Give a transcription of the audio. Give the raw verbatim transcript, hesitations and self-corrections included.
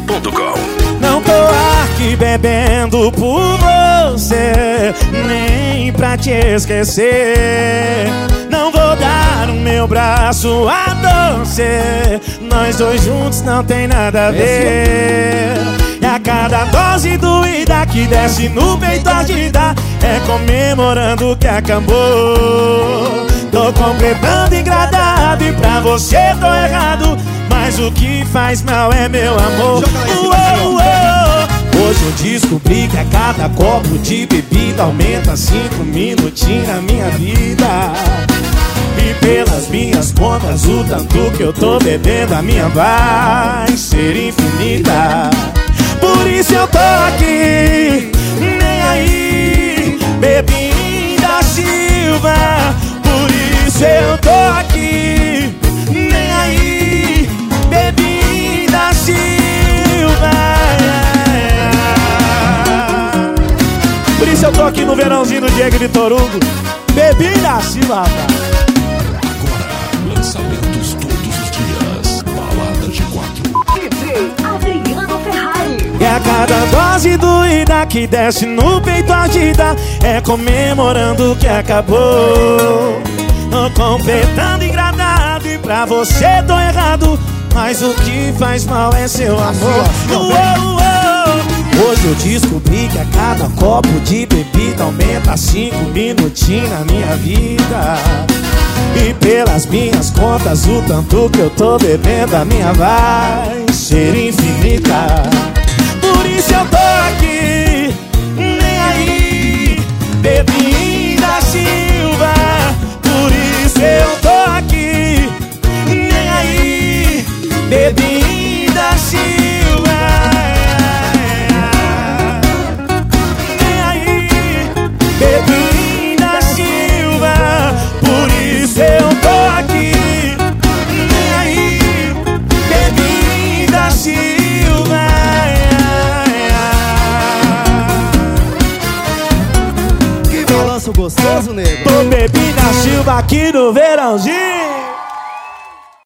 ponto com. Não tô aqui bebendo por você, nem pra te esquecer. Não vou dar o meu braço a você, nós dois juntos não tem nada a ver. E a cada dose doída que desce no peito a te dar, é comemorando que acabou. Tô completando engradado e pra você tô errado, mas o que faz mal é meu amor. Uou, uou. Hoje eu descobri que a cada copo de bebida aumenta cinco minutinhos na minha vida. E pelas minhas contas, o tanto que eu tô bebendo, a minha vai ser infinita. Por isso eu tô aqui, nem aí, bebida Silva. Por isso eu tô aqui, nem aí, bebida Silva. Por isso eu tô aqui no verãozinho do Diego e Vitor Hugo, bebida Silva. Agora, lançamentos todos os dias, balada de quatro. D J Adriano Ferrari. E a cada dose doída que desce no peito a te dar, é comemorando que acabou. Tô completando engradado e pra você tô errado, mas o que faz mal é seu amor. Uou, uou. Hoje eu descobri que a cada copo de bebida aumenta cinco minutinhos na minha vida. E pelas minhas contas, o tanto que eu tô bebendo, a minha vai ser infinita. Por isso eu tô aqui, nem aí, bebida Silva. Por isso eu tô aqui, nem aí, bebida Silva. Nem aí, bebida Silva. Por isso eu tô aqui, nem aí, bebida Silva. Que balanço gostoso, nego. Tô bebida Silva aqui no verãozinho.